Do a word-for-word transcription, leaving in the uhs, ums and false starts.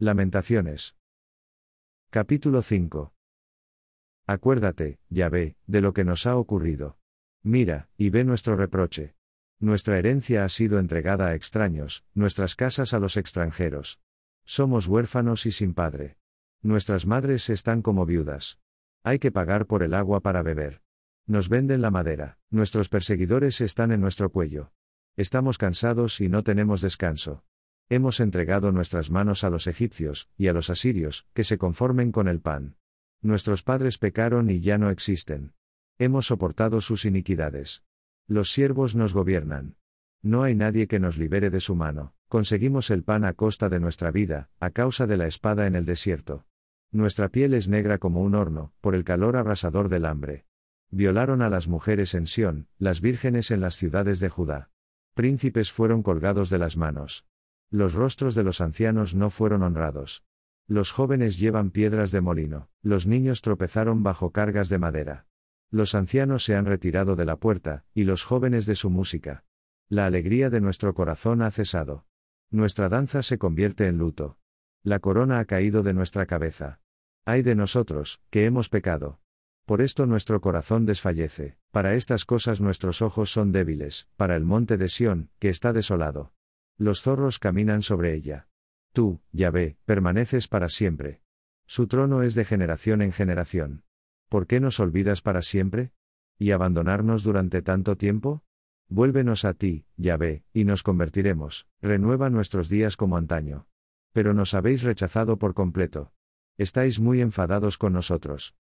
Lamentaciones. Capítulo cinco. Acuérdate, Yahvé, de lo que nos ha ocurrido. Mira, y ve nuestro reproche. Nuestra herencia ha sido entregada a extraños, nuestras casas a los extranjeros. Somos huérfanos y sin padre. Nuestras madres están como viudas. Hay que pagar por el agua para beber. Nos venden la madera, nuestros perseguidores están en nuestro cuello. Estamos cansados y no tenemos descanso. Hemos entregado nuestras manos a los egipcios, y a los asirios, que se conformen con el pan. Nuestros padres pecaron y ya no existen. Hemos soportado sus iniquidades. Los siervos nos gobiernan. No hay nadie que nos libere de su mano. Conseguimos el pan a costa de nuestra vida, a causa de la espada en el desierto. Nuestra piel es negra como un horno, por el calor abrasador del hambre. Violaron a las mujeres en Sión, las vírgenes en las ciudades de Judá. Príncipes fueron colgados de las manos. Los rostros de los ancianos no fueron honrados. Los jóvenes llevan piedras de molino, los niños tropezaron bajo cargas de madera. Los ancianos se han retirado de la puerta, y los jóvenes de su música. La alegría de nuestro corazón ha cesado. Nuestra danza se convierte en luto. La corona ha caído de nuestra cabeza. Ay de nosotros, que hemos pecado. Por esto nuestro corazón desfallece, para estas cosas nuestros ojos son débiles, para el monte de Sión, que está desolado. Los zorros caminan sobre ella. Tú, Yahvé, permaneces para siempre. Su trono es de generación en generación. ¿Por qué nos olvidas para siempre? ¿Y abandonarnos durante tanto tiempo? Vuélvenos a ti, Yahvé, y nos convertiremos, renueva nuestros días como antaño. Pero nos habéis rechazado por completo. Estáis muy enfadados con nosotros.